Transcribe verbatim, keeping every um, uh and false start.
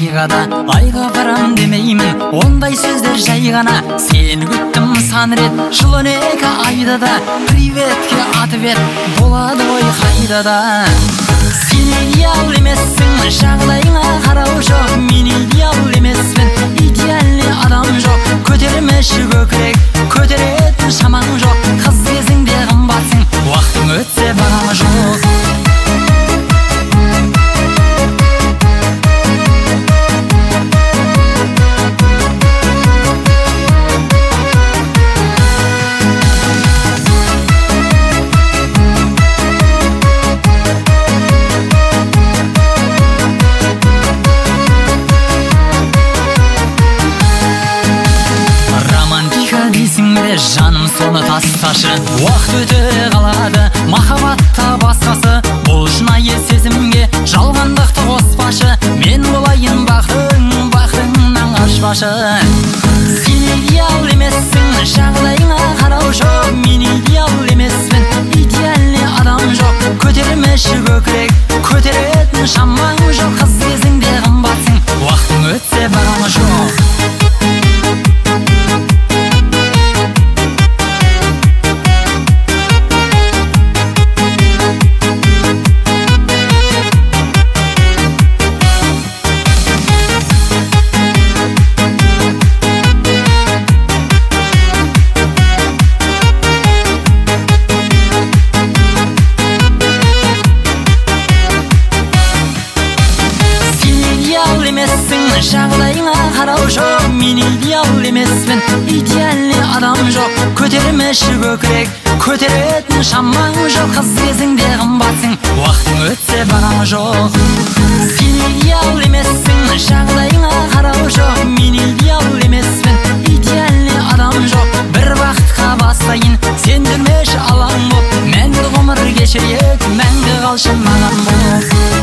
айға да айға барам демеймін, ондай сөздер жай ғана. Сені күттім сан рет жыл он екі айда да, приветке ответ болады ғой қайда да. Сен идеал емессің, жағдайыңа қарау жоқ. Мен идеал емеспін, идеальный адам жоқ. Көтермеші көкірек, көтеретін шамаң жоқ. Қыз кезіңде қымбатсың, уақытың өтсе бағамы жоқ. Жаным соны тасташы, уақыт өте қалады, махаббатта басқасы. Бұл шынайы сезімге жалғандықты қоспашы. Мен болайын бақытың, бақытыңнан қашпашы. Сен идеал емессің, жағдайыңа қарау жоқ. Мен идеал емеспін, идеальный адам жоқ. Көтермеші көкірек, көтеретін шамаң жоқ. Қыз кезіңде қымбатсың, уақытың өтсе бағамы жоқ. Жағдайыңа қарау жоқ. Мен идеал емеспін, идеальный адам жоқ. Көтермеші көкірек, көтеретін шамаң жоқ. Қыз кезіңде қымбатсың, уақытың өтсе бағамы жоқ. Сен идеал емессің, жағдайыңа қарау жоқ. Мен идеал емеспін, идеальный адам жоқ. Бір бақытқа бастайын, сен жүрмеші алаң боп. Мәңгі ғұмыр кешірек, мәңгі қалшы маған болып.